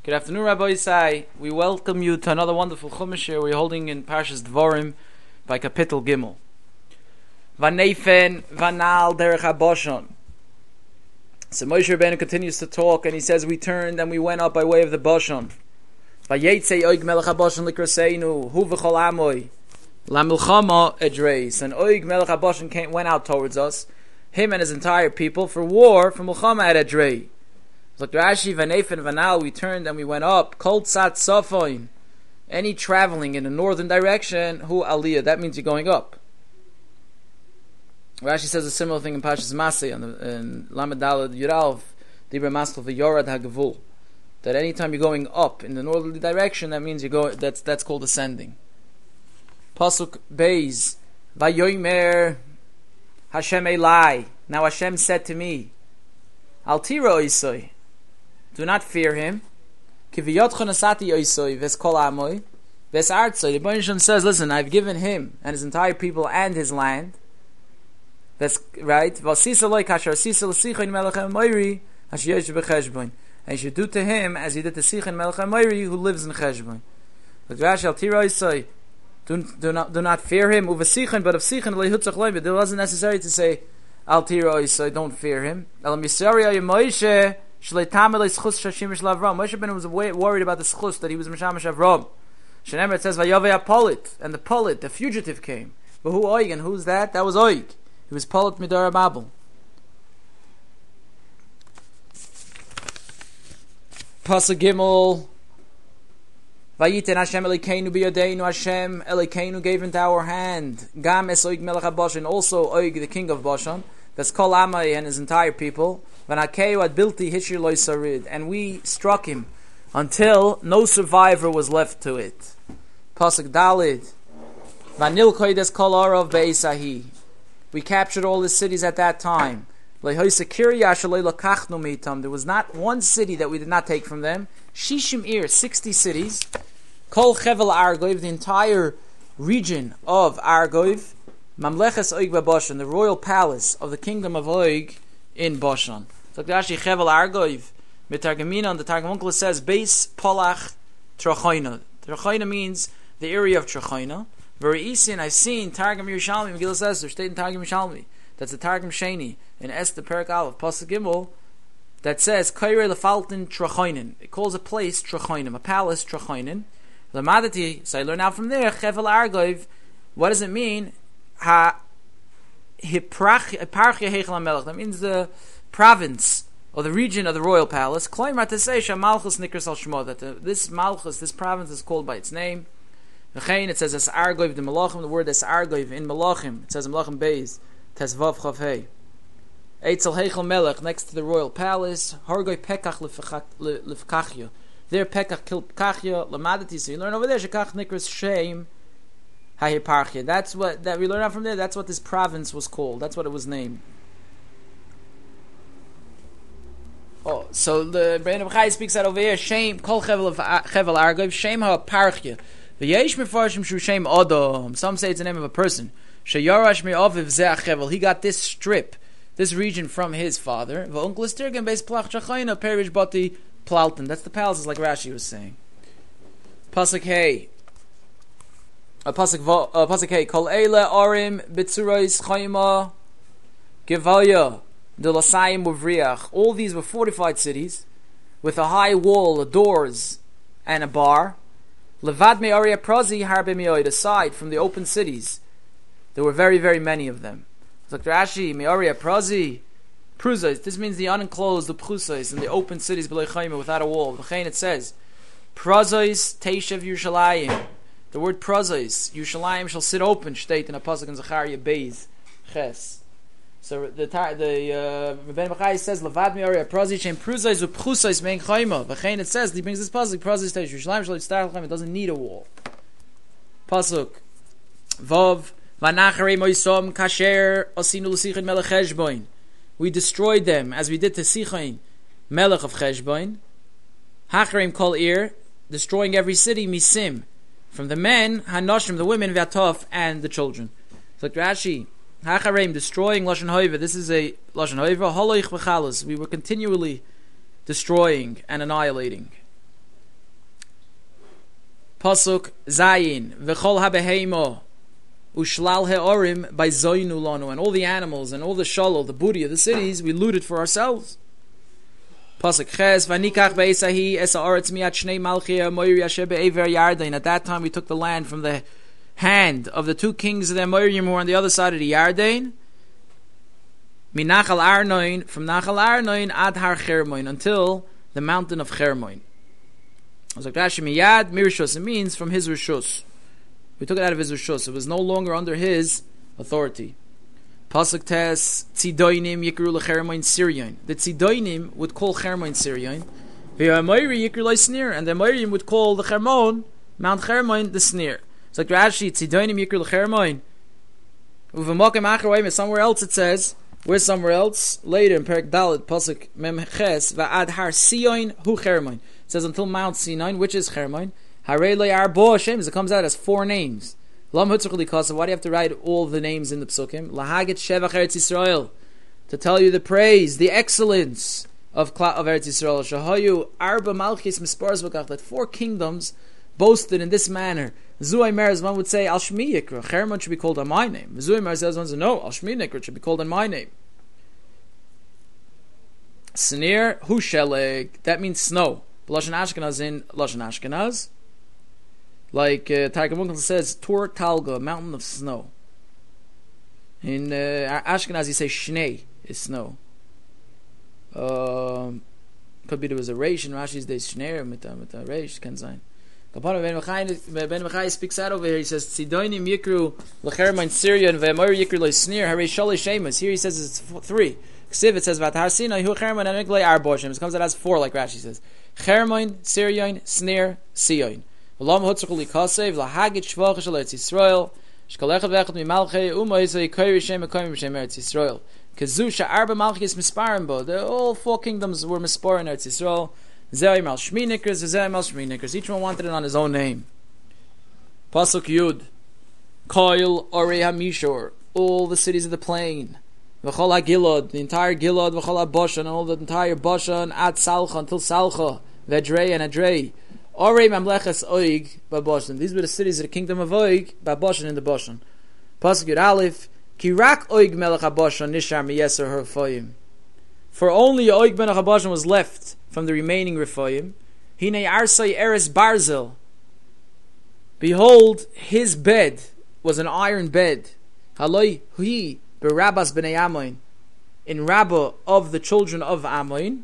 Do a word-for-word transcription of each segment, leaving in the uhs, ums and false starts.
Good afternoon, Rabbi Isai. We welcome you to another wonderful Chumash here we're holding in Parshas Dvorim by Kapitel Gimel. Vaneifen vanal derech habashon. So Moshe Rabbeinu continues to talk, and he says, "We turned and we went up by way of the Bashon. Vayetzei oig melech habashon likraseinu hu v'chol amoy lamilchama edreis." And oig melech habashon came went out towards us, him and his entire people, for war from milchama at Edrei. Like Rashi, Vaneifen Vanal, we turned and we went up. Kol tzat sofoin. Any traveling in a northern direction, hu aliyah. That means you're going up. Rashi says a similar thing in Pashas Masei, in Lamed Daled Yudalv, Dibra Maskal v'yorad hagavul. That anytime you're going up in the northerly direction, that means you go. That's that's called ascending. Pasuk Beis, Vayomer Hashem Elai. Now Hashem said to me, Al tira oisoi. Do not fear him. Kiviyotcha nasati oisoi ves kol amoy ves artzoi. The Rebbeinu Shalom says, listen, I've given him and his entire people and his land. That's right. Vasisa loy kasher sisa l'sicha in melech ha-moiri asher yosh b'cheshbon. And you should do to him as he did to Sicha in melech ha-moiri who lives in Cheshbon. But Rashi al tira oisoi. Do, do not do not fear him. Uvasichan, but of Sichan leihutzach loy. But it wasn't necessary to say al tira oisoi. Don't fear him. Elam yisari al Moshe. Moshe Rabbeinu was worried about the schus that he was Mishamash Avram. Shenemer, it says Vayavei Apolit, and the Polit, the fugitive, came. But who Oig, and who's that? That was Oig. He was Polit Midar Babel. Pasuk Gimel. Vayiten Hashem Elikeinu biyadeinu. Hashem Elikeinu gave into our hand. Gam es Oig Melech HaBashan, also Oig, the king of Bashan. That's Kol Amai and his entire people. And we struck him until no survivor was left to it. Pasuk Dalid. We captured all the cities at that time. There was not one city that we did not take from them. Shishim Ir, sixty cities. Kol Chevel Argoiv, the entire region of Argoiv. Mamleches Oig Bashan, the royal palace of the kingdom of Oig in Bashan. So Rashi Chevel Argoiv Mitargamina, and the Targum Onkelos says Beis Polach Trachoina. Trachoina means the area of Trachoina. Very easy, I've seen Targum Yerushalmi, Megillah says there's state in Targum Yerushalmi. That's the Targum Sheni in Esther Perak Aleph Pasuk Gimel that says Kairei Lefaltin Trachoinin. It calls a place Trachoinim, a palace Trachoinin. Lamadati, so I learn out from there Chevel Argoiv. What does it mean? Ha Hiprachia Hechel HaMelech. That means the province or the region of the royal palace. Kloimar to say Shamalchus Nikras al Shmo, that the, this Malchus, this province, is called by its name. V'chein, it says Es Argoiv the Malachim. The word Es Argoiv in Malachim, it says in Malachim Beis Tesvav Chav Hey. Eitzel Hechel Melech, next to the royal palace. Hargoi Pekach Lefkachya. There Pekach killed Pekachya. Lamadati. So you learn over there Shekach Nikras Shem HaHiparchia. That's what that we learn out from there. That's what this province was called. That's what it was named. Oh, so the Brain of Chai speaks out over here. Shame kol chevel chevel argov. Shame ha parchia. The yesh mefarshim shu shame adam. Some say it's the name of a person. Sheyarash me aviv zeh chevel. He got this strip, this region from his father. V'onklis tirgem beis plach chachayna perish bati plalton. That's the palaces, like Rashi was saying. Pasuk hey. A pasuk vo. A pasuk hey. Kol eile arim bitzurais chayma gevalya. The Lasayim Uvriach. All these were fortified cities with a high wall, a doors, and a bar. Levad me'aria prazi harbe me'oid. Aside from the open cities, there were very, very many of them. Like Rashi, me'aria prazi pruzais. This means the unenclosed, the pruzais, and the open cities below Chayma without a wall. V'chein it says prazais teishav Yerushalayim. The word prazais, Yerushalayim shall sit open. State in a pasuk in Zechariah Beis Ches. So the the Rebbeinu Bachai says Levad me'aria prazi shem pruzais u'pchusais mein chayma. V'chein it says he brings this pasuk prazais teish Yerushalayim shall yitztar l'chayim. It doesn't need a wall. Pasuk Vav v'nacharei moisom kasher osinu l'sichin melech Cheshbon. We destroyed them as we did to Sichin melech of Cheshbon. Hacharim kol ir, destroying every city misim, from the men hanoshim, the women v'atof, and the children. So like Rashi. Hachareim, destroying Lashon Hoiva. This is a Lashon Hoiva. Holoich v'chalas. We were continually destroying and annihilating. Pasuk Zayin, V'chol habeheimo, Ushlal he'orim by Zoynu lanu, and all the animals and all the shalol, the booty of the cities, we looted for ourselves. Pasuk Ches, Vanikach be'esahi esa aretz miat shnei malchi ha'moiri asher be'ever yardain. At that time we took the land from the hand of the two kings of the Amorim who were on the other side of the Yarden. Minachal Arnoin, from Nachal Arnoin ad Har Chermoin, until the mountain of Chermoin. I was like, Rashi miyad mirishus, it means from his rishus. We took it out of his rishus. It was no longer under his authority. Pasuk Tes, Tzidoinim yikru lechermoin Siryon. The Tzidoinim would call Chermoin Siryon. V'Amoiri yikru le'Snir, and the Amorim would call the Chermon, Mount Chermoin, the Snir. It's like Rashi, Tzidoinim yikru lechermoin. Uvemokem achroim, somewhere else it says, where's somewhere else? Later in Perek Dalet, Pasuk Mem Ches, Va'ad Har Sion hu Chermoin. It says until Mount Sinai, which is Chermoin. Harei lo Arbo Hashem, it comes out as four names. Lam Hutzach Likasa, why do you have to write all the names in the Psukim? Lahagit Shevach Eretz Yisrael, to tell you the praise, the excellence of, of Eretz Yisrael. Shahayu Arba Malchis Mispars V'kach, that four kingdoms boasted in this manner. Zuay Meres, one would say, Al Shmi Yikra, Chermon should be called on my name. Zuay Meres says, one says, no, Al Shmi Yikra should be called on my name. Snir Hu Sheleg, that means snow. Lashon Ashkenaz in Lashon Ashkenaz. Like uh, Targum Munkel says, Tor Talga, mountain of snow. In uh, Ashkenaz, you say Shnei is snow. Um, could be there was a reish in Rashi's days, Shnei, mit a reish, can sein. Kapana Ben Mechai speaks out over here. He says, Tzidoinim yikru lechermoin Siryon ve'amor yikru le'Snir harei shalei shemus. Here he says it's three. Ksiv it says Vatar Sinai hu Chermoin and Miklei Arbo Hashem. It comes out as four, like Rashi says. Chermoin, Siryon, Snir, Sion. V'lam hutzachul likasev lahagit shvach shel Eretz Yisrael shkalechet v'echet mimalchei u'moisei koyri shem ekoyim shem Eretz Yisrael. Kazu sha'arba malchis misparim bo. All four kingdoms were mispar in Eretz Yisrael. Zeim al Shmi Nikras, Zeim al Shmi Nikras. Each one wanted it on his own name. Pasuk Yud, Koil Orei HaMishor, all the cities of the plain. V'chol HaGilad, the entire Gilad, V'chol HaBashan, and all the entire Bashan, Ad Salcha, until Salcha, V'Edrei and Edrei. Orei Mamleches Oig, B'Bashan. These were the cities of the kingdom of Oig, B'Bashan in the Bashan. Pasuk Yud Aleph, Kirak Oig Melech HaBashan, Nishar Miyeser Herfoyim. For only Oig Melech HaBashan was left from the remaining Rephaim. Hine Arsai Eres Barzel. Behold, his bed was an iron bed. Haloi hui berabbas b'nei Amoin. In Rabbah of the children of Amoin.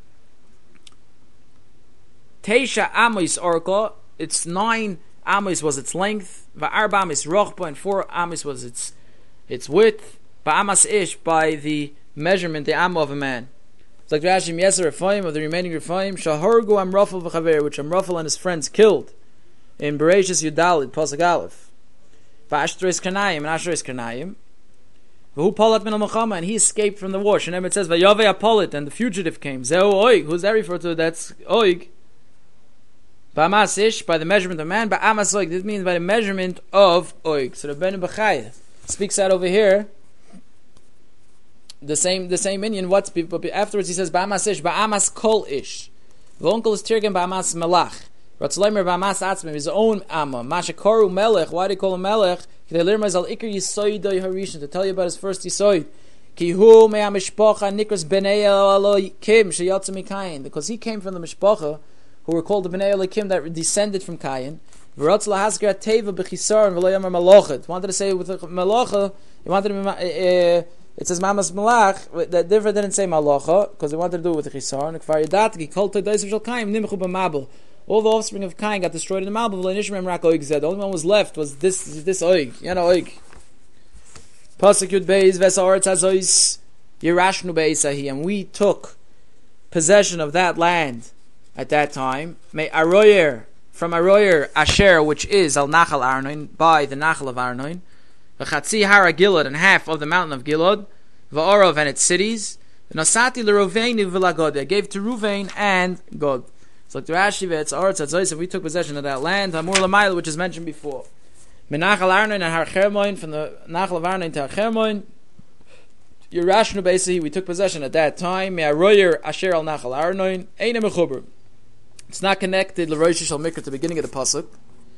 Teisha Amois Orka. It's nine Amois was its length. Va'arba Amois Rochba, and four Amois was its its width. Ba'amas Ish, by the measurement, the Amo of a man. It's like Rashi Yeser Rephaim, of the remaining Rephaim, Shahargu Amrafel v'Chaver, which Amrafel and his friends killed in Bereshis Yudalid, Pasuk Aleph. V'Ashtres Kanayim, and Ashtres Kanayim. V'hu Polat min al-Machama, and he escaped from the war. Shenem it says, V'Yavei Apolit, and the fugitive came. Zeu Oig, who's that referred to? That's Oig. Ba'amas Ish, by the measurement of man. Ba'amas Oig, this means by the measurement of Oig. So the Ben Bechaya speaks out over here. The same, the same minion. What's but afterwards he says ba'amas ish, ba'amas kol ish. The uncle is tirgim ba'amas melach. Ratzleimer ba'amas atzmim, his own amma. Mashakoru melech. Why do they call him melech? They learn al ikar yisoidoi harishan, to tell you about his first yisoid. Ki hu me'am mishpacha nikras b'nei Elokim sheyatzu mikayin, because he came from the mishpacha who were called the b'nei Elokim that descended from Kayin. V'ratz lahasgar teva b'chisaron v'loyamar malochet. Wanted to say with malacha, he wanted to. Uh, It says Mamas Malach, that different didn't say Malacha, because they wanted to do it with the Chisar. All the offspring of Cain got destroyed in the Mabel. The only one was left was this this Oig. You know, Oig. Pasuk Yud Beis, Vesaoretz Hazois, Yerashnu Beisahi, and we took possession of that land at that time. May Aroyer, from Aroyer, Asher, which is Al Nachal Arnoin, by the Nachal of Arnoin. V'chatzi hara Gilad, and half of the mountain of Gilad, v'orov and its cities, v'nosati l'Ruvain v'lagod, I gave to Ruvain and God. So like the Rashi v'etz aretz atzois, and we took possession of that land, Hamur l'mayl, which is mentioned before. Menachal Arnoin and Har Chermoin, from the Nachal of Arnoin to Har Chermoin, Yerashnu basically, we took possession at that time. Me'aroyer asher al Nachal Arnoin, Eine mechuber. It's not connected l'Rosh Shal Mikra to the beginning of the pasuk.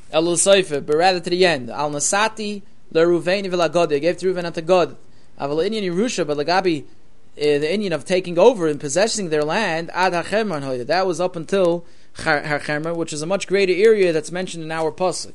El Seifa, but rather to the end. Al Nasati le Ruvain v'la Gad. He gave to Ruvain and to Gad. Aval Indian Yerusha, but Lagabi, uh, the Indian of taking over and possessing their land, Ad HaChemer Hoya. That was up until HaChemer, which is a much greater area that's mentioned in our pasuk.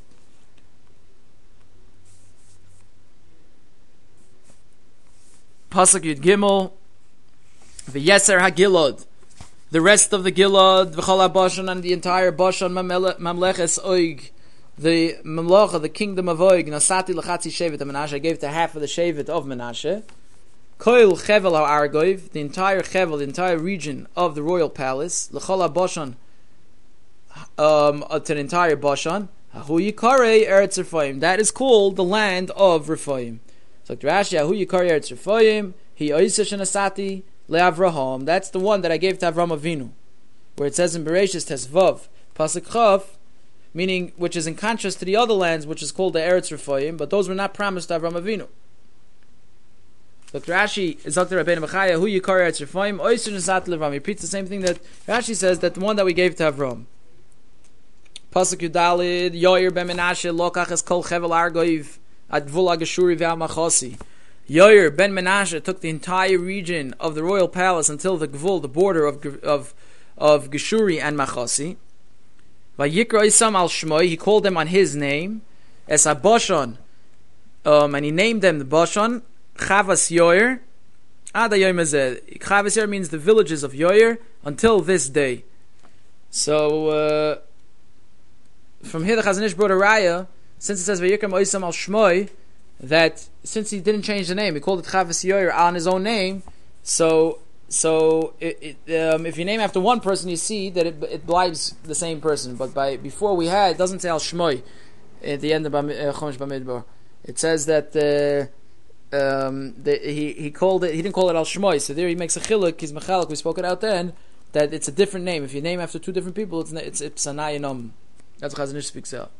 Pasuk Yud Gimel, v'yeser HaGilad. The rest of the Gilad, v'chol HaBashan, and the entire Bashan, Mamleches Oig, the Mamlacha, the kingdom of Oig, Nasati L'chatzi Shevet HaMenashe, I gave to half of the Shevet of Menashe. Koil Chevel HaArgoiv, the entire Chevel, the entire region of the royal palace, L'chol HaBashan, um, to the entire Bashan, Hu Yikarei Eretz Rephaim. That is called the land of Rephaim. So Rashi, Hu Yikarei Eretz Rephaim, Hi Oisesh Nasati LeAvraham. That's the one that I gave to Avram Avinu, where it says in Bereshis Tesvav Pasuk Chav, meaning which is in contrast to the other lands, which is called the Eretz Rephaim, but those were not promised to Avram Avinu. Look, Rashi is up there. Rabbeinu Bechaya, Hu Yikar Eretz Rephaim, Oiser Nasat LeAvram. He repeats the same thing that Rashi says, that the one that we gave to Avram. Pasuk Yudalid, Yoyer ben Menashe Lokach es Kol Chevel Argoiv Advul Agashuri ve'Amachasi. Yoyer ben Menashe took the entire region of the royal palace until the Gvul, the border of of of Geshuri and Machasi. Vayikra Isam al Shmoi, he called them on his name, as a Bashan, um, and he named them the Bashan, Chavas Yoyer. Ada Yoyim Hazeh. Chavas Yoyer means the villages of Yoyer until this day. So uh, from here the Chazon Ish brought a raya, since it says Vayikra Isam al Shmoi, that since he didn't change the name, he called it Chavas Yoyer on his own name. So, so it, it, um, if you name after one person, you see that it it blives the same person. But by before we had, it doesn't say Al Shmoi at the end of Chumash Bamidbar. It says that uh, um, the, he he called it. He didn't call it Al Shmoi. So there he makes a chiluk. He's mechalak. We spoke it out then that it's a different name. If you name after two different people, it's it's it's Anayanom. That's what Chazon Ish speaks out.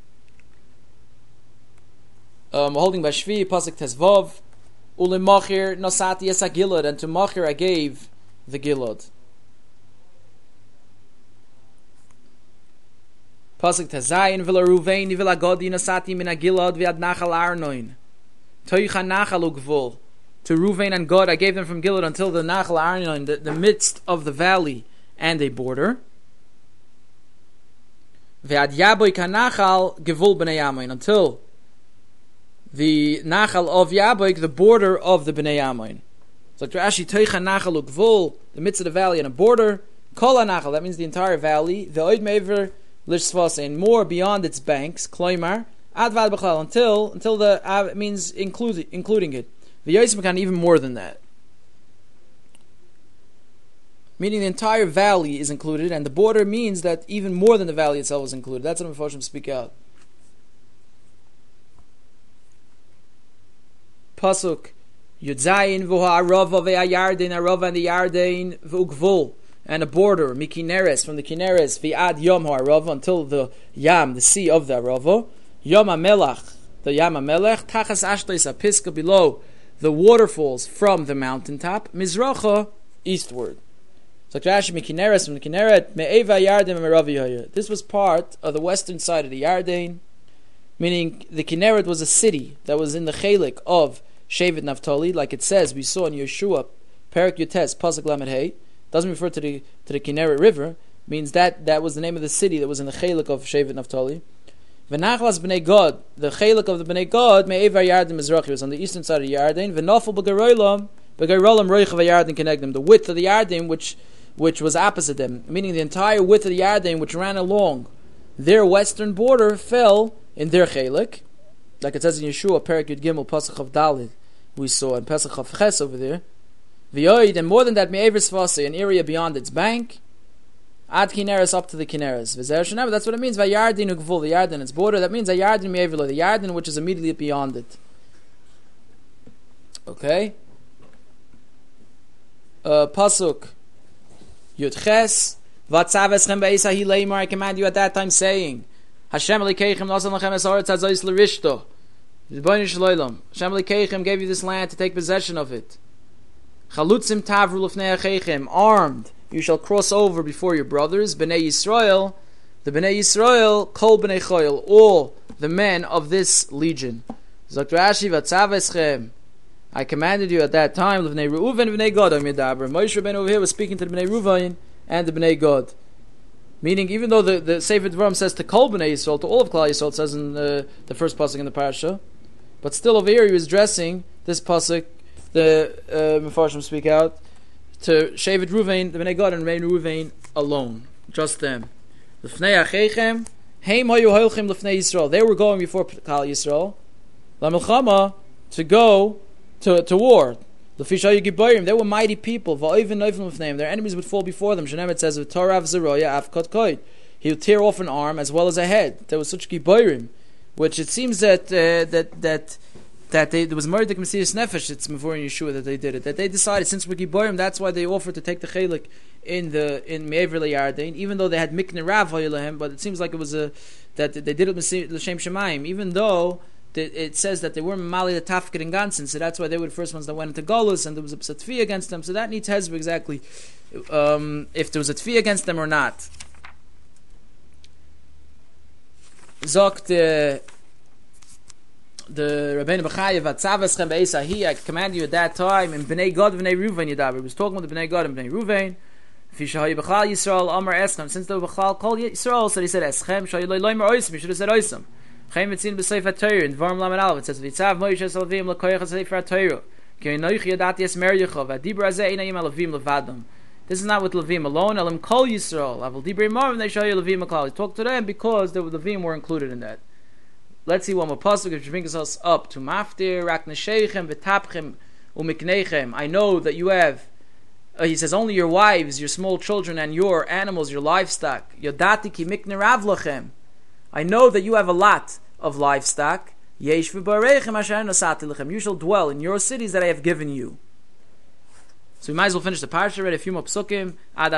Um, holding by Shvi, Pasuk Tezvav, Ulim Machir Nosati Esa Gilad, and to Machir I gave the Gilad. Pasuk Tezayin Vila Ruvain Vila Godi Nosati Mina Gilad Viad Nachal Arnoin. Toicha Nachal Ugvul. To Ruvain and God I gave them from Gilad until the Nachal Arnoin, the, the midst of the valley and a border. Viad Yaboy Kanachal Givul Bnei Yamoin, until the Nachal of Yaboik, the border of the Bnei Yamoin. So Rashi Teicha Nachal Ugvul, the midst of the valley and a border. Kol Nachal, that means the entire valley. Ve'oid Mever Lishsvas, and more beyond its banks. Kloimar Advad B'chlal, until until the uh, means including including it. V'yosim can even more than that, meaning the entire valley is included, and the border means that even more than the valley itself is included. That's what Mefarshim speak out. Pasuk Yudzayin v'ha arava ve'ayarden, arava and the Yarden v'ugvul, and a border mikineres, from the Kineres v'ad yom ha'arava, until the yam, the sea of the arava, yom ha'melach, the yam ha'melech, tachas ashtais apiska, below the waterfalls from the mountaintop, mizracha, eastward. So Rashi mikineres, from the Kineret, me'eva Yarden me'arav yoyer. This was part of the western side of the Yarden, meaning the Kinneret was a city that was in the chelik of Shevet Naftali, like it says, we saw in Yeshua, Perak Yutes, Pasuk Lamed Hey. Doesn't refer to the to the Kinneret River, means that that was the name of the city that was in the chelik of Shevet Naftali. V'nachlas Bnei Gad, the chelik of the Bnei Gad, Me'evar Yarden Mizrachi, was on the eastern side of Yarden. V'nafel B'garolam, B'garolam Roicha V'Yarden Kenegdim, the width of the Yarden, which which was opposite them, meaning the entire width of the Yarden, which ran along their western border, fell in their chelik, like it says in Yeshua, Perak Yud Gimel, Pasuk of Dalid, we saw in Pesach of Ches over there. V'yoid, and more than that, Me'ever Sfasi, an area beyond its bank, Ad Kineres, up to the Kineres. V'zer Shanav, that's what it means. V'yardin ugvul, the Yarden, its border. That means V'yardin Me'ever, the Yarden, which is immediately beyond it. Okay. Uh, Pasuk Yud Ches, V'atzaveschem be'esa hi leimar, I command you at that time, saying, Hashem Elokeichem nasan lachem es haaretz hazois l'rishto. Rebbeinu shloilom. Hashem Elokeichem gave you this land to take possession of it. Chalutzim tavru l'fnei acheichem. Armed, you shall cross over before your brothers. Bnei Yisrael, the Bnei Yisrael, Kol Bnei Choyel, all the men of this legion. Zok Rashi Vatzaveschem, I commanded you at that time, Bnei Reuven Bnei Gad Midaber. Moshe Rabbeinu over here was speaking to the Bnei Reuven and the Bnei Gad. Meaning, even though the, the Sefer Dvarim says to Kol Bnei Yisrael, to all of Klal Yisrael, it says in uh, the first pasuk in the parasha, but still over here he was addressing this pasuk, the uh, Mefarshim speak out, to Shevet Reuven, the Bnei Gad and Bnei Reuven alone, just them. L'fnei Achechem, Heim Hayu Hoilchem L'fnei Yisrael. They were going before Klal Yisrael, LaMilchama, to go to to war. L'fishayu Gibayim, they were mighty people. Va'oivin Noivim L'fneim, their enemies would fall before them. Shenem, it says, V'torav Zeroya Avkot Koid. He would tear off an arm as well as a head. There was such Gibayim, which it seems that uh, that that that they, there was Murdik Mesias Nefesh. It's Mavur in Yeshua that they did it. That they decided, since we're Gibayim, that's why they offered to take the Chelik in the in Me'ever Yarden, even though they had Mikne Rav Hayelahem. But it seems like it was a that they did it L'Shem Shemaim, even though it says that they were Mali the Tafkid and Gansen, so that's why they were the first ones that went into Golus, and there was a Tfi against them. So that needs Hezbollah exactly um, if there was a Tfi against them or not. Zogt the the Rabbeinu Bechayev Atzaveschem Beisahi, I command you at that time in Bnei Gad Bnei Reuven Yadaber. He was talking with the Bnei Gad and Bnei Reuven. Fishahi Bechal Yisrael Amar Eschem. Since they were Bechal Kol Yisrael, so he said Eschem. Shayi Loimer Oisim. He should have said Oisim. Chaim Mitzin b'Sefer Torah in Dvarim Lamed Aleph. It says V'itzav Moshe Salavim l'Koyach Sefer Torah. Ki Noich Yadati Es Mer Yechov. Adibur Azeh Einayim Alavim Levadam. This is not with Levim alone. Elam Kol Yisrael. Avol Dibrei Marvim They Show you Levim Aklal. He talked to them because the Levim were included in that. Let's see one more pasuk which brings us up to Maftir Rak Nesheichem V'Tapchem Umikneichem. I know that you have. Uh, he says only your wives, your small children, and your animals, your livestock. Yodati Ki Mikne Rav Lachem. I know that you have a lot of livestock. You shall dwell in your cities that I have given you. So we might as well finish the parsha, read a few more psukim.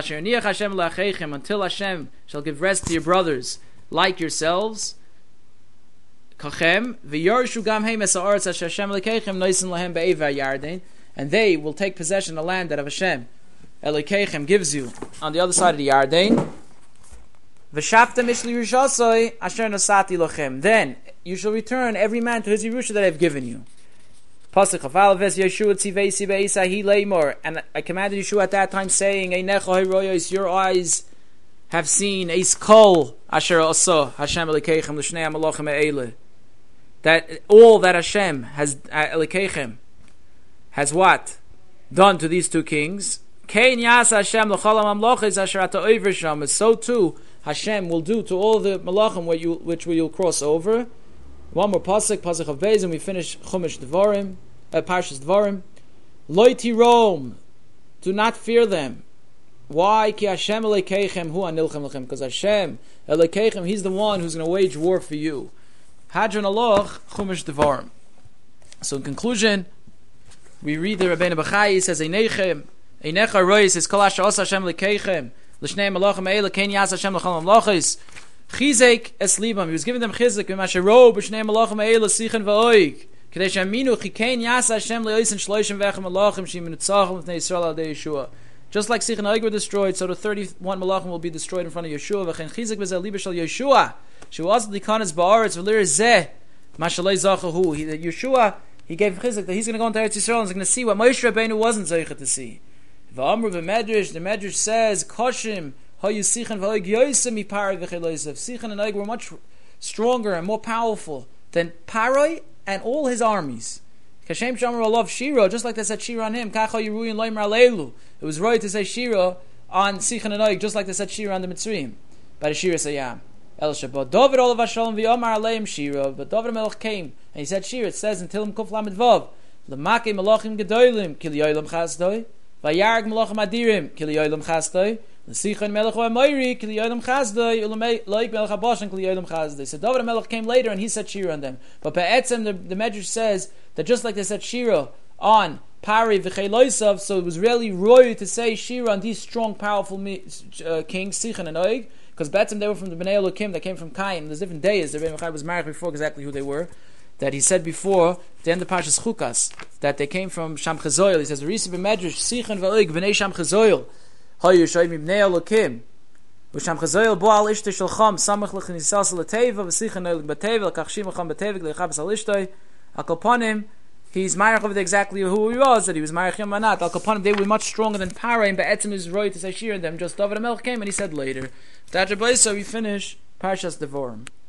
Until Hashem shall give rest to your brothers like yourselves. And they will take possession of the land that of Hashem Elokeichem gives you on the other side of the Yarden. Then you shall return every man to his Yerusha that I have given you. And I commanded Yeshua at that time, saying, your eyes have seen that all that Hashem has Elokeichem has what? Done to these two kings. So too Hashem will do to all the malachim which you which we will cross over. One more pasuk, pasuk of Beis, and we finish Chumash Devarim, uh, Parshas Devarim. Lo tirom, do not fear them. Why? Ki Hashem Elokeichem hu anilchem lechem. Because Hashem Elokeichem, He's the one who's going to wage war for you. Hadron Aloch Chumash Devarim. So in conclusion, we read the Rabbeinu Bachai. He says, Einechem, Einecha Rois is Kol Asher Osa Hashem Elokeichem. L'shnei malachim eila ken yas Hashem l'chol malachis chizek es libam. He was giving them chizek v'mashero b'shnei malachim eila sichen v'oig k'dei she'aminu chi ken yas Hashem l'oisen shloishim v'echem malachim she'iminutzachim l'fnei Yisrael al dei Yeshua. Just like sichen oig were destroyed, so the thirty-one malachim will be destroyed in front of Yeshua. V'chen chizek v'zeh liba shel Yeshua she was likanas ba'aretz v'lir zeh mashalei zachahu. Yeshua, he gave chizek that he's going to go into Eretz Yisrael and he's going to see what Moshe Rabbeinu wasn't zeichet to see. V'amru v'medrash, the medrash says, Koshim, hayu sichen v'oig yoisem mi paroi v'cheloisav. Sichen and Oig were much stronger and more powerful than Paroi and all his armies. Kashem Shamar Olav Shiro, just like they said Shiro on him, Kacha Yeruyin Loimar Leilu. It was right to say Shiro on Sichen and Oig, just like they said Shiro on the Mitzrayim, by the Shiro Sayam. El Shabbat David Olav Hashalom v'yomar aleim Shiro, but David Melech came, and he said Shiro, it says in Tilim Kuf Lamed Vav, L'makei Melachim Gedolim, Kil Yoilam Chazdoi, Vayarg Melachim Adirim, Kili Yoilam Chazdoi, L'sichon Melech V'amoiri, Kili Yoilam Chazdoi, U'loik Melech Haboshan, Kili Yoilam Chazdoi. So David Melech came later and he said Shira on them. But Be'etzem, the, the Medrash says that just like they said Shira on Pari V'cheiloisav, so it was really royal to say Shira on these strong, powerful uh, kings, Sichon and Oig, because Be'etzem they were from the Bnei Elokim that came from Cain. There's different days. The Rebbe Mechai was married before exactly who they were. That he said before, the end of Parshas Chukas, that they came from Sham Chazoil. He says, Risi b'medrash, Sichen v'oig, v'nei Sham Chazoil, Hayu shoyim ibnei Elokim. ושם חזויל בועל אשתו של חום סמך לכניסה לטבע ושיחה נויlik בטבע לקח שימה חום בטבע ליחבס על אשתו al koponim he's married with exactly who he was that he was married him or not al koponim they were much stronger than Paray but etzim is right to say shir them just David HaMelech came and he said later that so we finish Parshas Devarim.